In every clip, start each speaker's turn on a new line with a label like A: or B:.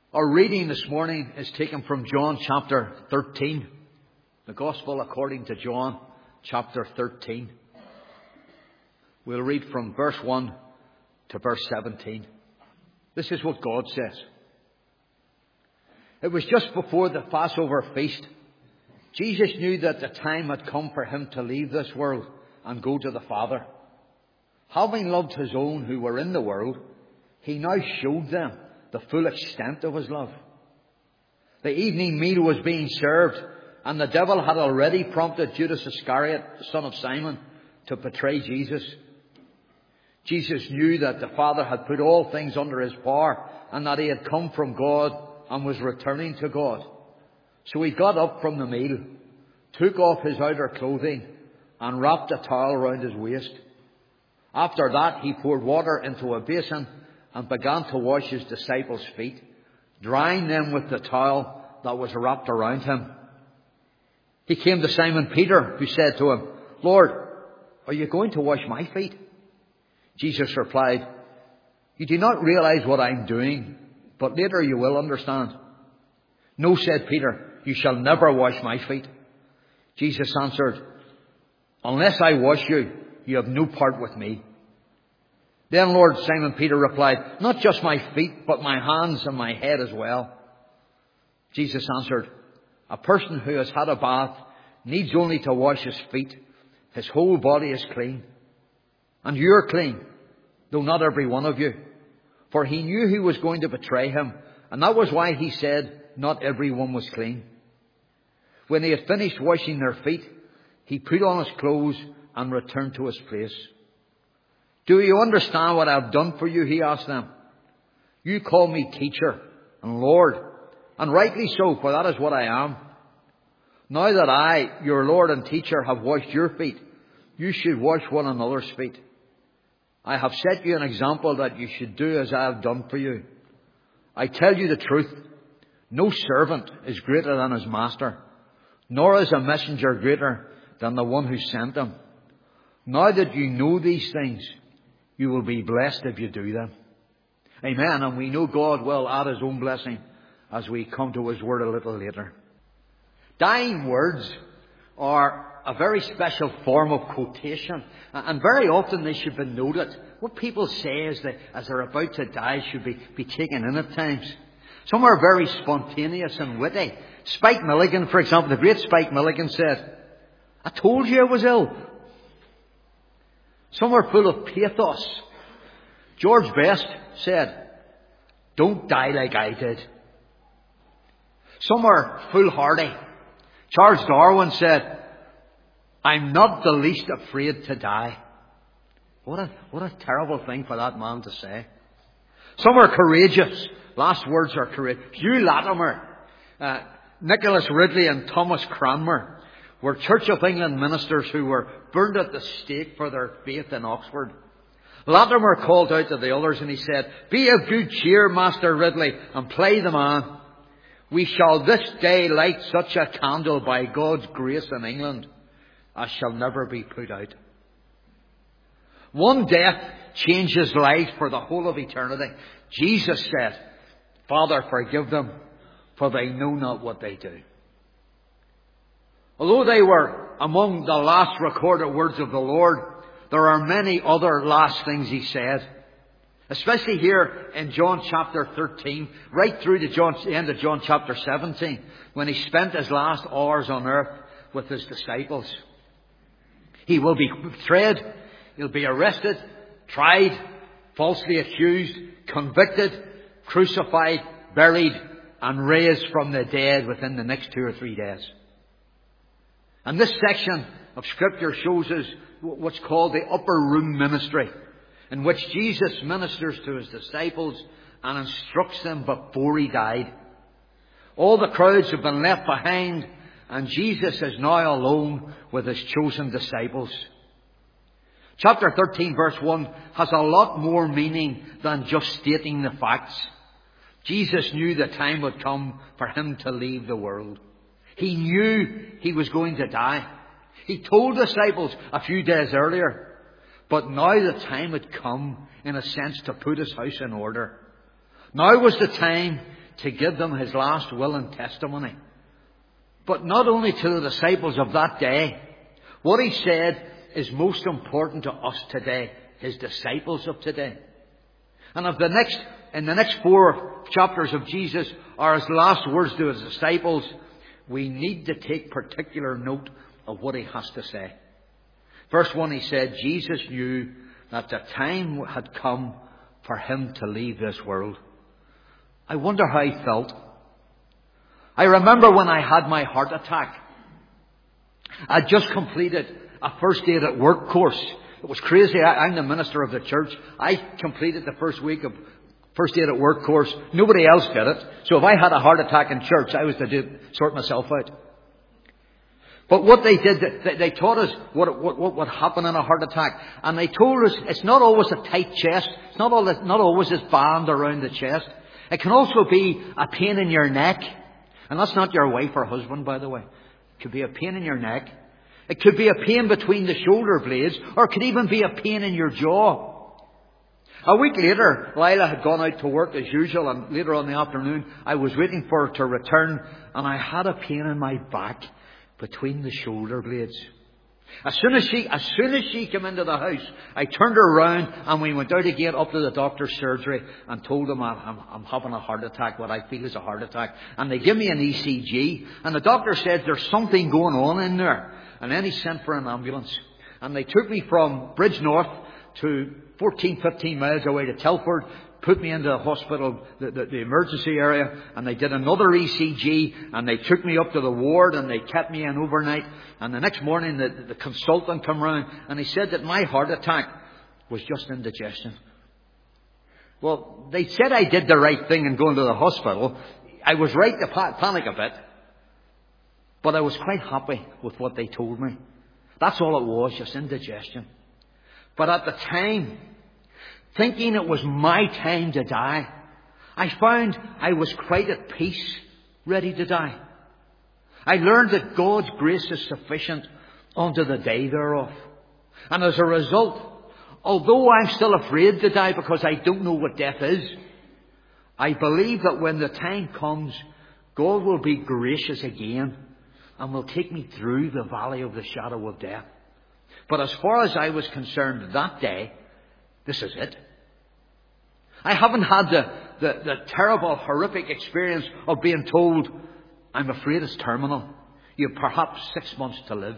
A: Our reading this morning is taken from John chapter 13. The Gospel according to John chapter 13. We'll read from verse 1 to verse 17. This is what God says. It was just before the Passover feast. Jesus knew that the time had come for him to leave this world and go to the Father. Having loved his own who were in the world, he now showed them the full extent of his love. The evening meal was being served, and the devil had already prompted Judas Iscariot, the son of Simon, to betray Jesus. Jesus knew that the Father had put all things under his power, and that he had come from God and was returning to God. So he got up from the meal, took off his outer clothing, and wrapped a towel round his waist. After that, he poured water into a basin and began to wash his disciples' feet, drying them with the towel that was wrapped around him. He came to Simon Peter, who said to him, "Lord, are you going to wash my feet?" Jesus replied, "You do not realize what I am doing, but later you will understand." "No," said Peter, "you shall never wash my feet." Jesus answered, "Unless I wash you, you have no part with me." "Then, Lord," Simon Peter replied, "not just my feet, but my hands and my head as well." Jesus answered, "A person who has had a bath needs only to wash his feet. His whole body is clean. And you are clean, though not every one of you." For he knew who was going to betray him, and that was why he said not everyone was clean. When they had finished washing their feet, he put on his clothes and returned to his place. "Do you understand what I have done for you?" he asked them. "You call me teacher and Lord, and rightly so, for that is what I am. Now that I, your Lord and teacher, have washed your feet, you should wash one another's feet. I have set you an example that you should do as I have done for you. I tell you the truth, no servant is greater than his master, nor is a messenger greater than the one who sent him. Now that you know these things, you will be blessed if you do them." Amen. And we know God will add his own blessing as we come to his word a little later. Dying words are a very special form of quotation, and very often they should be noted. What people say as they're about to die should be taken in at times. Some are very spontaneous and witty. Spike Milligan, for example, the great Spike Milligan said, "I told you I was ill." Some are full of pathos. George Best said, "Don't die like I did." Some are foolhardy. Charles Darwin said, "I'm not the least afraid to die." What a terrible thing for that man to say. Some are courageous. Last words are courageous. Hugh Latimer, Nicholas Ridley and Thomas Cranmer were Church of England ministers who were burned at the stake for their faith in Oxford. Latimer called out to the others and he said, "Be of good cheer, Master Ridley, and play the man. We shall this day light such a candle by God's grace in England as shall never be put out." One death changes life for the whole of eternity. Jesus said, "Father, forgive them, for they know not what they do." Although they were among the last recorded words of the Lord, there are many other last things he said. Especially here in John chapter 13, right through to the end of John chapter 17, when he spent his last hours on earth with his disciples. He will be betrayed, he'll be arrested, tried, falsely accused, convicted, crucified, buried, and raised from the dead within the next 2 or 3 days. And this section of Scripture shows us what's called the upper room ministry, in which Jesus ministers to his disciples and instructs them before he died. All the crowds have been left behind, and Jesus is now alone with his chosen disciples. Chapter 13 verse 1 has a lot more meaning than just stating the facts. Jesus knew the time would come for him to leave the world. He knew he was going to die. He told the disciples a few days earlier. But now the time had come, in a sense, to put his house in order. Now was the time to give them his last will and testimony. But not only to the disciples of that day. What he said is most important to us today, his disciples of today. And in the next 4 chapters of Jesus are his last words to his disciples, we need to take particular note of what he has to say. Verse 1, he said, Jesus knew that the time had come for him to leave this world. I wonder how he felt. I remember when I had my heart attack. I'd just completed a first aid at work course. It was crazy. I'm the minister of the church. I completed the first week of first aid at work course. Nobody else did it. So if I had a heart attack in church, I was to sort myself out. But what they did, they taught us what would happen in a heart attack. And they told us it's not always a tight chest. It's not always this band around the chest. It can also be a pain in your neck. And that's not your wife or husband, by the way. It could be a pain in your neck. It could be a pain between the shoulder blades. Or it could even be a pain in your jaw. A week later, Lila had gone out to work as usual. And later on in the afternoon, I was waiting for her to return. And I had a pain in my back between the shoulder blades. As soon as she came into the house, I turned her around and we went out again up to the doctor's surgery and told them I'm having a heart attack, what I feel is a heart attack. And they give me an ECG and the doctor said there's something going on in there. And then he sent for an ambulance. And they took me from Bridgenorth to 15 miles away to Telford, put me into the hospital, the emergency area, and they did another ECG, and they took me up to the ward, and they kept me in overnight. And the next morning, the consultant came round, and he said that my heart attack was just indigestion. Well, they said I did the right thing in going to the hospital. I was right to panic a bit, but I was quite happy with what they told me. That's all it was, just indigestion. But at the time, thinking it was my time to die, I found I was quite at peace, ready to die. I learned that God's grace is sufficient unto the day thereof. And as a result, although I'm still afraid to die because I don't know what death is, I believe that when the time comes, God will be gracious again and will take me through the valley of the shadow of death. But as far as I was concerned that day, this is it. I haven't had the terrible, horrific experience of being told, I'm afraid it's terminal. You have perhaps 6 months to live.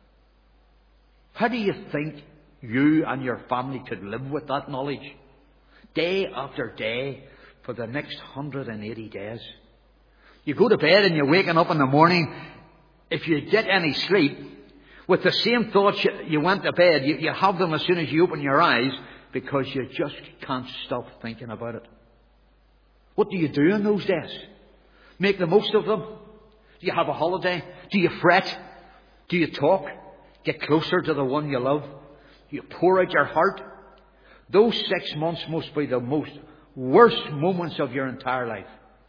A: How do you think you and your family could live with that knowledge? Day after day for the next 180 days. You go to bed and you're waking up in the morning. If you get any sleep, with the same thoughts you went to bed, you have them as soon as you open your eyes, because you just can't stop thinking about it. What do you do in those days? Make the most of them? Do you have a holiday? Do you fret? Do you talk? Get closer to the one you love? Do you pour out your heart? Those 6 months must be the most worst moments of your entire life.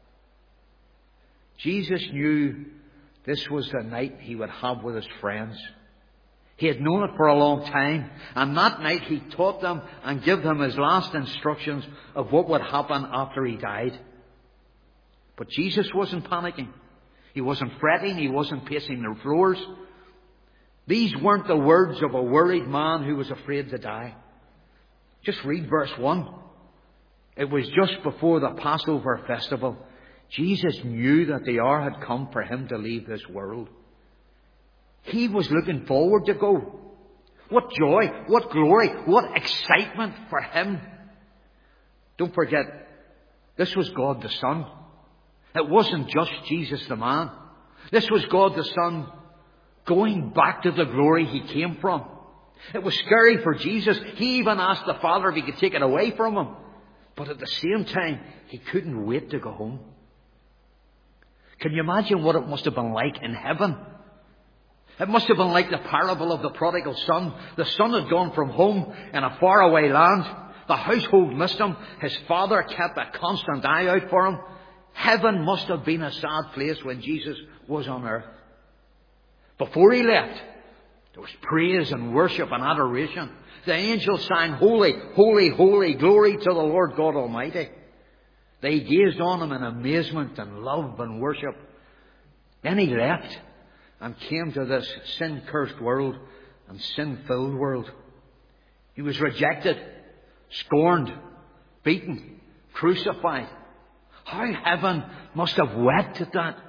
A: Jesus knew this was the night he would have with his friends. He had known it for a long time, and that night he taught them and gave them his last instructions of what would happen after he died. But Jesus wasn't panicking. He wasn't fretting. He wasn't pacing the floors. These weren't the words of a worried man who was afraid to die. Just read verse 1. It was just before the Passover festival. Jesus knew that the hour had come for him to leave this world. He was looking forward to go. What joy, what glory, what excitement for him. Don't forget, this was God the Son. It wasn't just Jesus the man. This was God the Son going back to the glory he came from. It was scary for Jesus. He even asked the Father if he could take it away from him. But at the same time, he couldn't wait to go home. Can you imagine what it must have been like in heaven? It must have been like the parable of the prodigal son. The son had gone from home in a faraway land. The household missed him. His father kept a constant eye out for him. Heaven must have been a sad place when Jesus was on earth. Before he left, there was praise and worship and adoration. The angels sang, Holy, holy, holy, glory to the Lord God Almighty. They gazed on him in amazement and love and worship. Then he left and came to this sin-cursed world and sin-filled world. He was rejected, scorned, beaten, crucified. How heaven must have wept at that.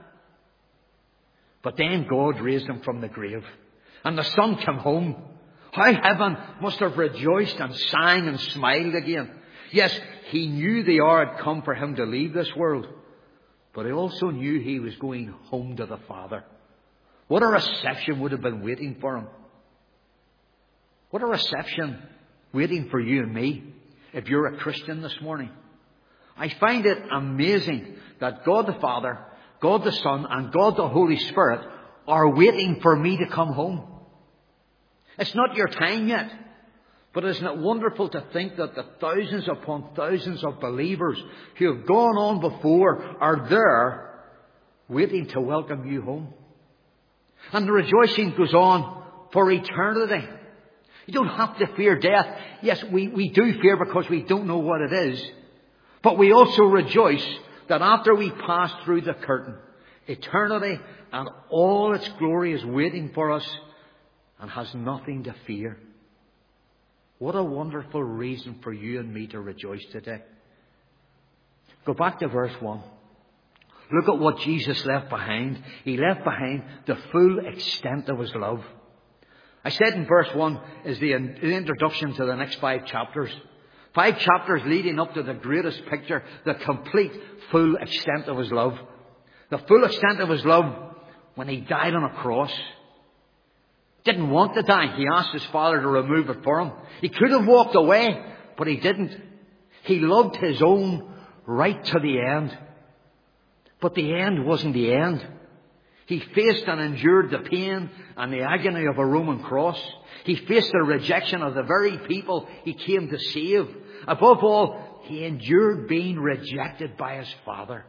A: But then God raised him from the grave, and the Son came home. How heaven must have rejoiced and sang and smiled again. Yes, he knew the hour had come for him to leave this world, but he also knew he was going home to the Father. What a reception would have been waiting for him. What a reception waiting for you and me if you're a Christian this morning. I find it amazing that God the Father, God the Son, and God the Holy Spirit are waiting for me to come home. It's not your time yet. But isn't it wonderful to think that the thousands upon thousands of believers who have gone on before are there waiting to welcome you home. And the rejoicing goes on for eternity. You don't have to fear death. Yes, we do fear because we don't know what it is. But we also rejoice that after we pass through the curtain, eternity and all its glory is waiting for us and has nothing to fear. What a wonderful reason for you and me to rejoice today. Go back to verse 1. Look at what Jesus left behind. He left behind the full extent of his love. I said in verse 1 is the introduction to the next 5 chapters. 5 chapters leading up to the greatest picture, the complete full extent of his love. The full extent of his love when he died on a cross. Didn't want to die. He asked his Father to remove it for him. He could have walked away, but he didn't. He loved his own right to the end. But the end wasn't the end. He faced and endured the pain and the agony of a Roman cross. He faced the rejection of the very people he came to save. Above all, he endured being rejected by his Father.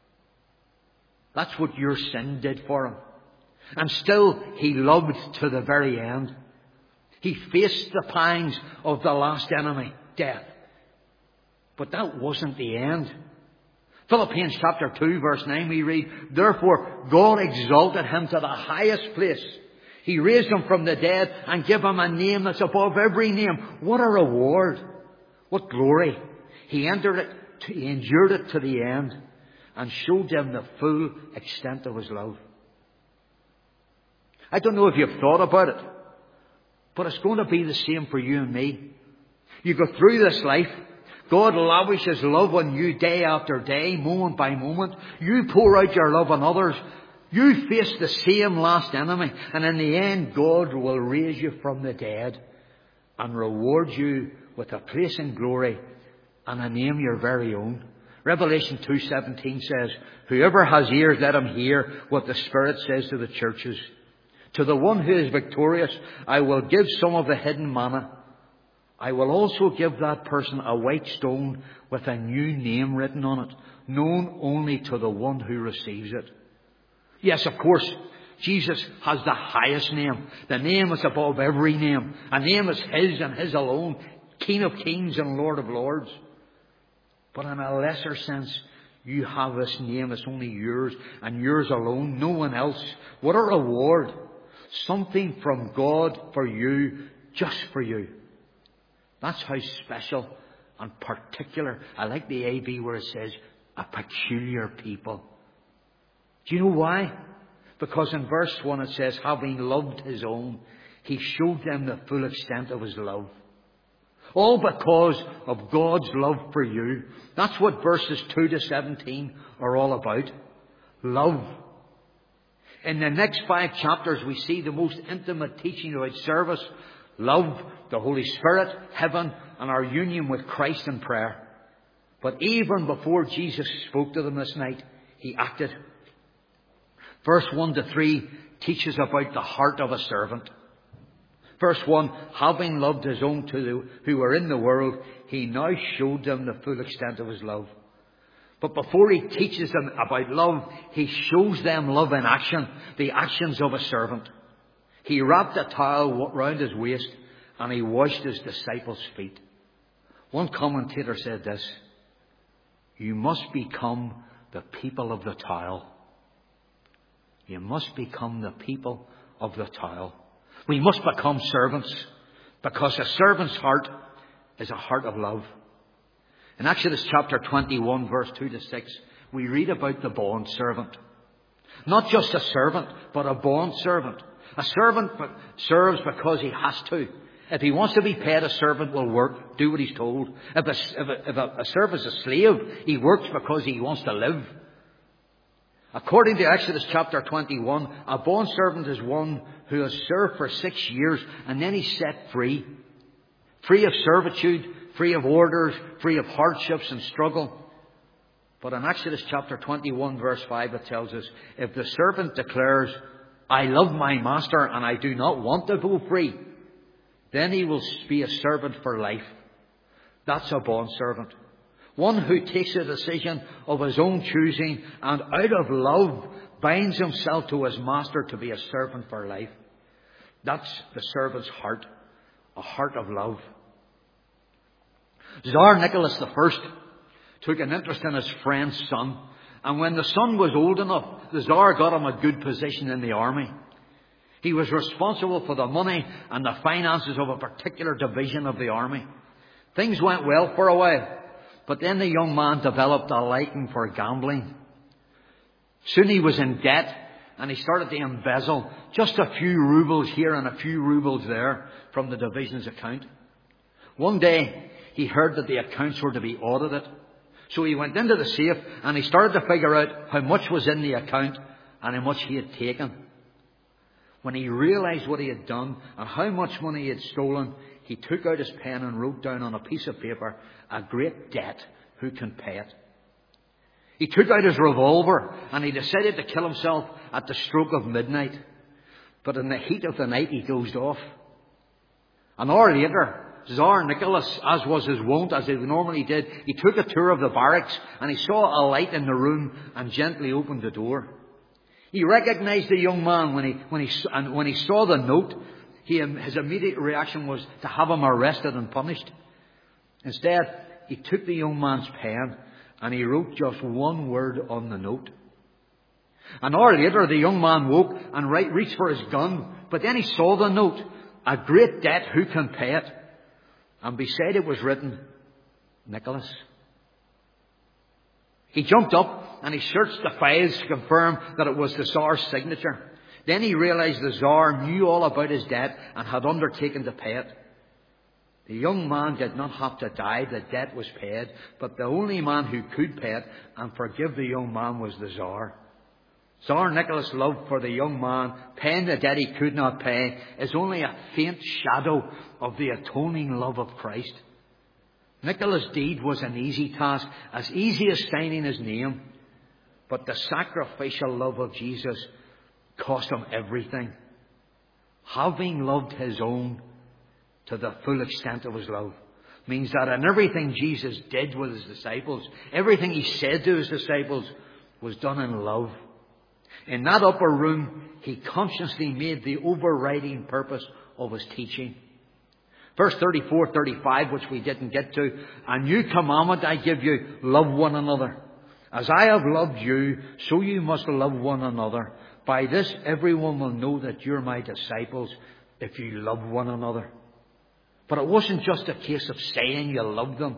A: That's what your sin did for him. And still, he loved to the very end. He faced the pangs of the last enemy, death. But that wasn't the end. Philippians chapter 2 verse 9 we read, "Therefore God exalted him to the highest place. He raised him from the dead and gave him a name that's above every name." What a reward. What glory. He endured it to the end and showed them the full extent of his love. I don't know if you've thought about it, but it's going to be the same for you and me. You go through this life, God lavishes love on you day after day, moment by moment. You pour out your love on others. You face the same last enemy. And in the end, God will raise you from the dead and reward you with a place in glory and a name your very own. Revelation 2:17 says, "Whoever has ears, let him hear what the Spirit says to the churches. To the one who is victorious, I will give some of the hidden manna. I will also give that person a white stone with a new name written on it, known only to the one who receives it." Yes, of course, Jesus has the highest name. The name is above every name. A name is his and his alone, King of kings and Lord of lords. But in a lesser sense, you have this name. It's only yours and yours alone, no one else. What a reward. Something from God for you, just for you. That's how special and particular. I like the AB where it says, a peculiar people. Do you know why? Because in verse 1 it says, having loved his own, he showed them the full extent of his love. All because of God's love for you. That's what verses 2 to 17 are all about. Love. In the next 5 chapters we see the most intimate teaching about service, love, the Holy Spirit, heaven, and our union with Christ in prayer. But even before Jesus spoke to them this night, he acted. Verse 1 to 3 teaches about the heart of a servant. Verse 1, having loved his own who were in the world, he now showed them the full extent of his love. But before he teaches them about love, he shows them love in action, the actions of a servant. He wrapped a towel round his waist and he washed his disciples' feet. One commentator said this, You must become the people of the towel. You must become the people of the towel. We must become servants, because a servant's heart is a heart of love. In Exodus chapter 21, verse 2 to 6, we read about the bond servant. Not just a servant, but a bond servant. A servant serves because he has to. If he wants to be paid, a servant will work, do what he's told. If a servant is a slave, he works because he wants to live. According to Exodus chapter 21, a bond servant is one who has served for 6 years and then he's set free. Free of servitude, free of orders, free of hardships and struggle. But in Exodus chapter 21 verse 5 it tells us, if the servant declares, I love my master and I do not want to go free, then he will be a servant for life. That's a bond servant. One who takes a decision of his own choosing and out of love binds himself to his master to be a servant for life. That's the servant's heart, a heart of love. Tsar Nicholas I took an interest in his friend's son, and when the son was old enough, the Tsar got him a good position in the army. He was responsible for the money and the finances of a particular division of the army. Things went well for a while. But then the young man developed a liking for gambling. Soon he was in debt and he started to embezzle just a few rubles here and a few rubles there from the division's account. One day he heard that the accounts were to be audited. So he went into the safe and he started to figure out how much was in the account and how much he had taken. When he realized what he had done and how much money he had stolen, he took out his pen and wrote down on a piece of paper, a great debt, who can pay it? He took out his revolver and he decided to kill himself at the stroke of midnight. But in the heat of the night he dozed off. An hour later, Tsar Nicholas, as was his wont, as he normally did, he took a tour of the barracks and he saw a light in the room and gently opened the door. He recognized the young man when he saw the note. His immediate reaction was to have him arrested and punished. Instead, he took the young man's pen and he wrote just one word on the note. An hour later, the young man woke and reached for his gun, but then he saw the note, a great debt, who can pay it? And beside it was written, Nicholas. He jumped up and he searched the files to confirm that it was the Tsar's signature. Then he realized the Tsar knew all about his debt and had undertaken to pay it. The young man did not have to die. The debt was paid. But the only man who could pay it and forgive the young man was the Tsar. Tsar Nicholas' love for the young man, paying the debt he could not pay, is only a faint shadow of the atoning love of Christ. Nicholas' deed was an easy task, as easy as signing his name. But the sacrificial love of Jesus cost him everything. Having loved his own to the full extent of his love means that in everything Jesus did with his disciples, everything he said to his disciples was done in love. In that upper room, he consciously made the overriding purpose of his teaching. Verse 34, 35, which we didn't get to, a new commandment I give you, love one another. As I have loved you, so you must love one another. By this everyone will know that you're my disciples, if you love one another. But it wasn't just a case of saying you love them.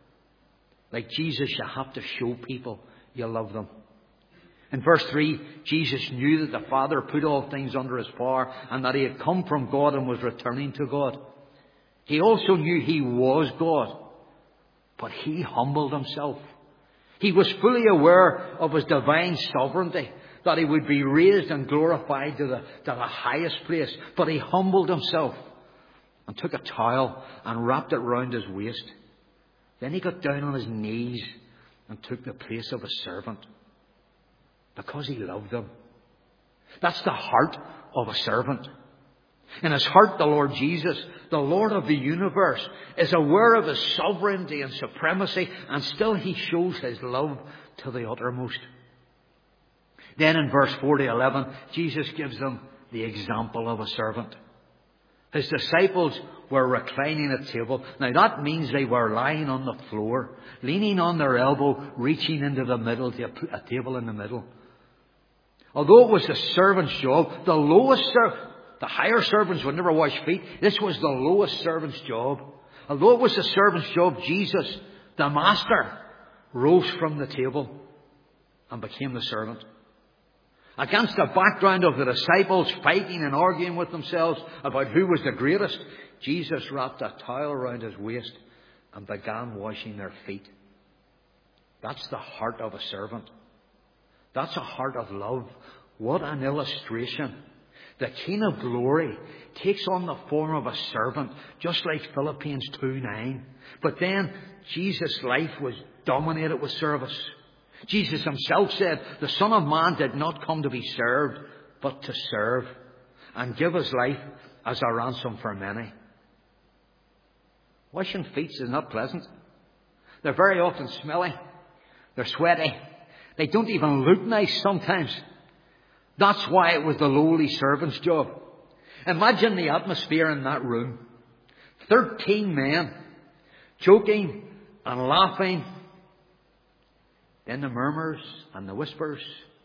A: Like Jesus, you have to show people you love them. In verse 3, Jesus knew that the Father put all things under his power and that he had come from God and was returning to God. He also knew he was God, but he humbled himself. He was fully aware of his divine sovereignty, that he would be raised and glorified to the highest place. But he humbled himself and took a towel and wrapped it round his waist. Then he got down on his knees and took the place of a servant because he loved them. That's the heart of a servant. In his heart, the Lord Jesus, the Lord of the universe, is aware of his sovereignty and supremacy, and still he shows his love to the uttermost. Then in verse 4 to 11, Jesus gives them the example of a servant. His disciples were reclining at table. Now that means they were lying on the floor, leaning on their elbow, reaching into the middle to put a table in the middle. Although it was the servant's job, the higher servants would never wash feet. This was the lowest servant's job. Although it was the servant's job, Jesus, the master, rose from the table and became the servant. Against the background of the disciples fighting and arguing with themselves about who was the greatest, Jesus wrapped a towel around his waist and began washing their feet. That's the heart of a servant. That's a heart of love. What an illustration. The King of Glory takes on the form of a servant, just like Philippians 2:9. But then Jesus' life was dominated with service. Jesus himself said, the Son of Man did not come to be served, but to serve, and give his life as a ransom for many. Washing feet is not pleasant. They're very often smelly. They're sweaty. They don't even look nice sometimes. That's why it was the lowly servant's job. Imagine the atmosphere in that room. 13 men joking and laughing. Then the murmurs and the whispers.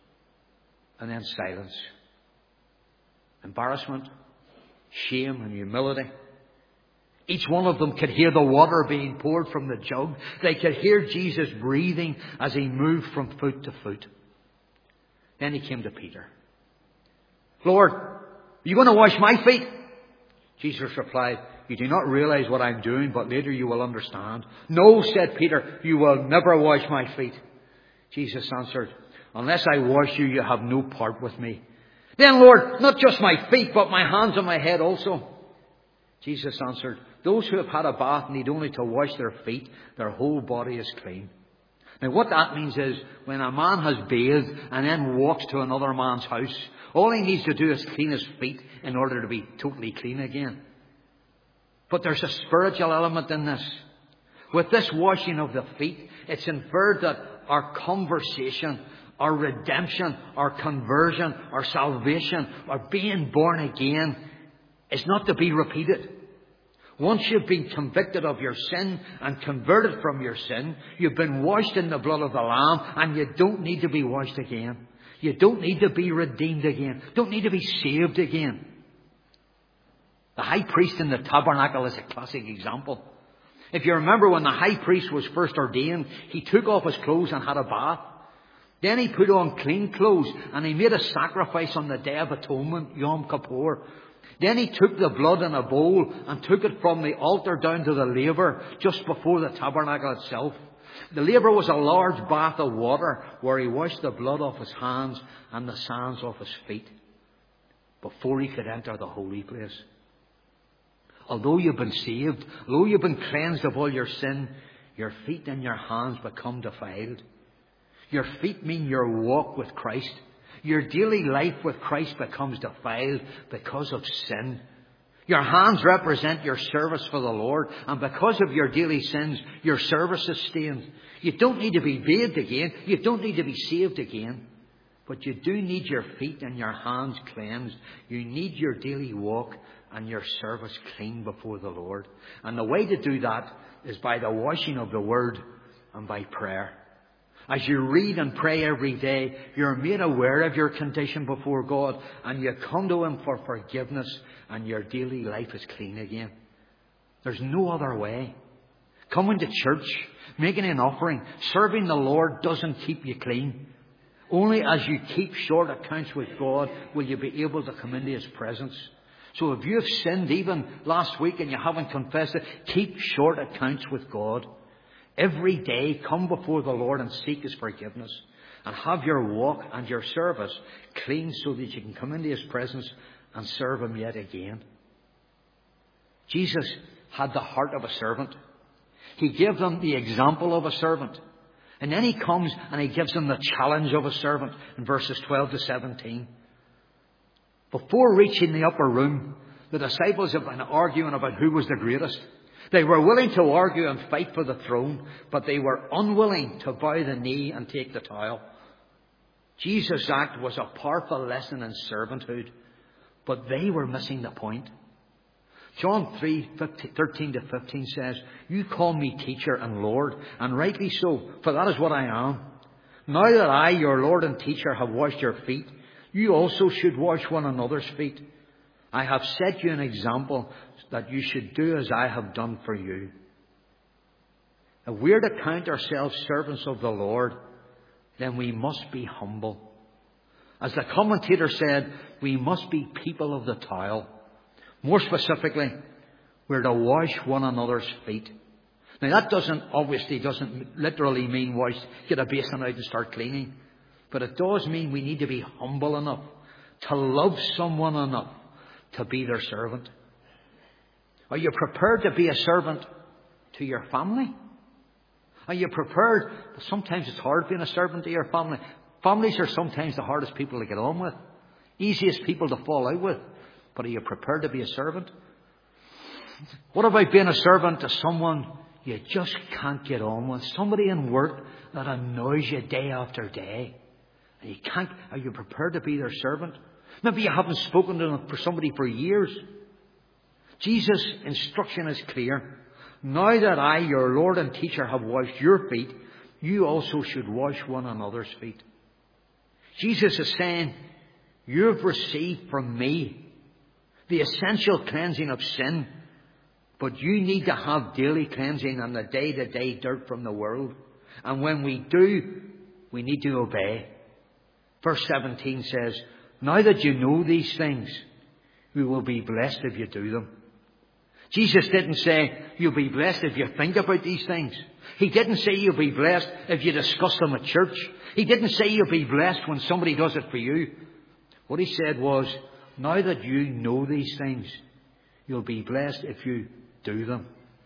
A: And then silence. Embarrassment, shame and humility. Each one of them could hear the water being poured from the jug. They could hear Jesus breathing as he moved from foot to foot. Then he came to Peter. Lord, are you going to wash my feet? Jesus replied, you do not realize what I'm doing, but later you will understand. No, said Peter, you will never wash my feet. Jesus answered, unless I wash you, you have no part with me. Then, Lord, not just my feet, but my hands and my head also. Jesus answered, those who have had a bath need only to wash their feet. Their whole body is clean. Now what that means is when a man has bathed and then walks to another man's house, all he needs to do is clean his feet in order to be totally clean again. But there's a spiritual element in this. With this washing of the feet, it's inferred that our conversation, our redemption, our conversion, our salvation, our being born again is not to be repeated. Once you've been convicted of your sin and converted from your sin, you've been washed in the blood of the Lamb, and you don't need to be washed again. You don't need to be redeemed again. Don't need to be saved again. The high priest in the tabernacle is a classic example. If you remember when the high priest was first ordained, he took off his clothes and had a bath. Then he put on clean clothes and he made a sacrifice on the Day of Atonement, Yom Kippur. Then he took the blood in a bowl and took it from the altar down to the laver just before the tabernacle itself. The laver was a large bath of water where he washed the blood off his hands and the sands off his feet before he could enter the holy place. Although you've been saved, although you've been cleansed of all your sin, your feet and your hands become defiled. Your feet mean your walk with Christ. Your daily life with Christ becomes defiled because of sin. Your hands represent your service for the Lord, and because of your daily sins, your service is stained. You don't need to be bathed again. You don't need to be saved again. But you do need your feet and your hands cleansed. You need your daily walk and your service clean before the Lord. And the way to do that is by the washing of the Word and by prayer. As you read and pray every day, you're made aware of your condition before God, and you come to Him for forgiveness, and your daily life is clean again. There's no other way. Coming to church, making an offering, serving the Lord doesn't keep you clean. Only as you keep short accounts with God will you be able to come into His presence. So if you have sinned even last week and you haven't confessed it, keep short accounts with God. Every day come before the Lord and seek His forgiveness. And have your walk and your service clean so that you can come into His presence and serve Him yet again. Jesus had the heart of a servant. He gave them the example of a servant. And then He comes and He gives them the challenge of a servant in verses 12 to 17. Before reaching the upper room, the disciples have been arguing about who was the greatest. They were willing to argue and fight for the throne, but they were unwilling to bow the knee and take the towel. Jesus' act was a powerful lesson in servanthood, but they were missing the point. John 3:13 to 15 says, "You call me teacher and Lord, and rightly so, for that is what I am. Now that I, your Lord and teacher, have washed your feet, you also should wash one another's feet. I have set you an example that you should do as I have done for you." If we're to count ourselves servants of the Lord, then we must be humble. As the commentator said, we must be people of the towel. More specifically, we're to wash one another's feet. Now that doesn't literally mean wash, get a basin out and start cleaning. But it does mean we need to be humble enough to love someone enough to be their servant. Are you prepared to be a servant to your family? Are you prepared? Sometimes it's hard being a servant to your family. Families are sometimes the hardest people to get on with. Easiest people to fall out with. But are you prepared to be a servant? What about being a servant to someone you just can't get on with? Somebody in work that annoys you day after day. And you can't. Are you prepared to be their servant? Maybe you haven't spoken to somebody for years. Jesus' instruction is clear. Now that I, your Lord and teacher, have washed your feet, you also should wash one another's feet. Jesus is saying, you've received from me the essential cleansing of sin, but you need to have daily cleansing and the day-to-day dirt from the world. And when we do, we need to obey. Verse 17 says, now that you know these things, you will be blessed if you do them. Jesus didn't say, you'll be blessed if you think about these things. He didn't say you'll be blessed if you discuss them at church. He didn't say you'll be blessed when somebody does it for you. What he said was, now that you know these things, you'll be blessed if you do them.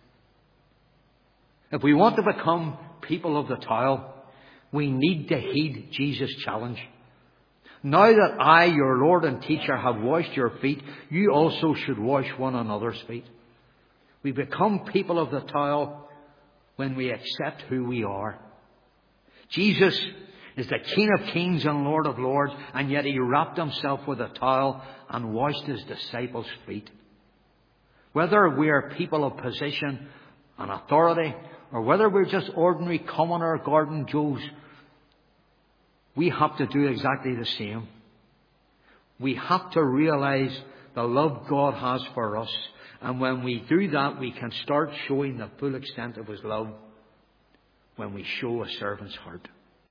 A: If we want to become people of the towel, we need to heed Jesus' challenge. Now that I, your Lord and teacher, have washed your feet, you also should wash one another's feet. We become people of the towel when we accept who we are. Jesus is the King of Kings and Lord of Lords, and yet he wrapped himself with a towel and washed his disciples' feet. Whether we are people of position and authority, or whether we're just ordinary commoner garden Joes, we have to do exactly the same. We have to realize the love God has for us. And when we do that, we can start showing the full extent of his love when we show a servant's heart.